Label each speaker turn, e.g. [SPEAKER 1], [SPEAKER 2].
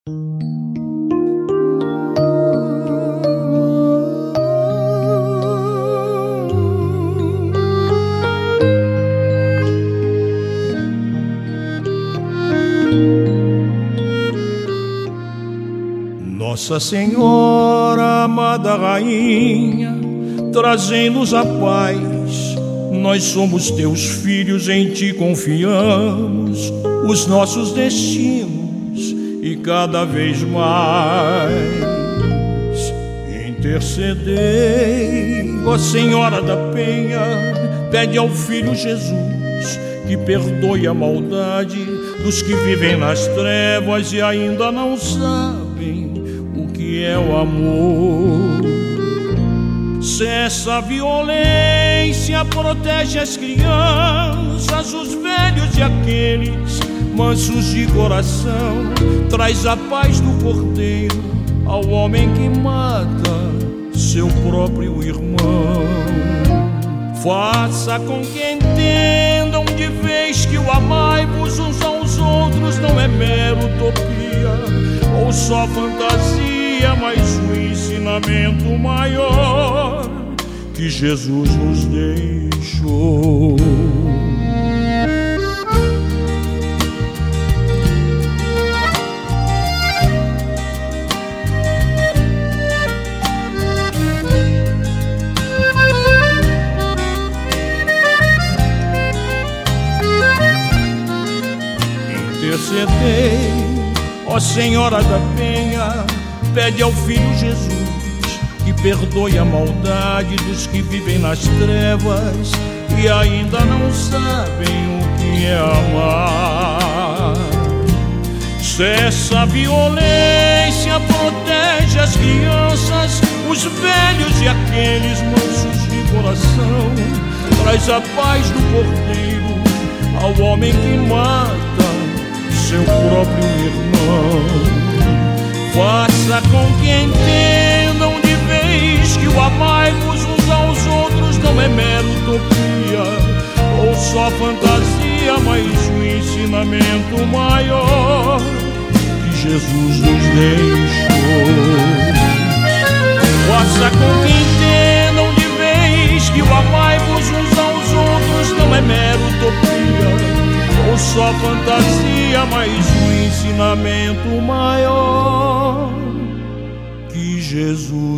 [SPEAKER 1] Nossa Senhora, amada Rainha, trazei-nos a paz. Nós somos teus filhos, em ti confiamos os nossos destinos e cada vez mais. Intercedei, ó Senhora da Penha, pede ao Filho Jesus que perdoe a maldade dos que vivem nas trevas e ainda não sabem o que é o amor. Cessa a violência, protege as crianças, os velhos e aqueles mansos de coração. Traz a paz do Cordeiro ao homem que mata seu próprio irmão. Faça com que entendam de vez que o amai-vos uns aos outros não é mera utopia ou só fantasia, mas um ensinamento maior que Jesus nos deixou. Intercedei, ó Senhora da Penha, pede ao Filho Jesus que perdoe a maldade dos que vivem nas trevas e ainda não sabem o que é amar. Cessa a violência, protege as crianças, os velhos e aqueles mansos de coração. Traz a paz do Cordeiro ao homem que mata seu próprio irmão. Faça com que entendam de vez que o amai-vos uns aos outros não é mera utopia ou só fantasia, mas um ensinamento maior que Jesus nos deixou. Faça com que entendam de vez que o amai-vos uns aos outros não é mera utopia ou só fantasia, mas um ensinamento maior que Jesus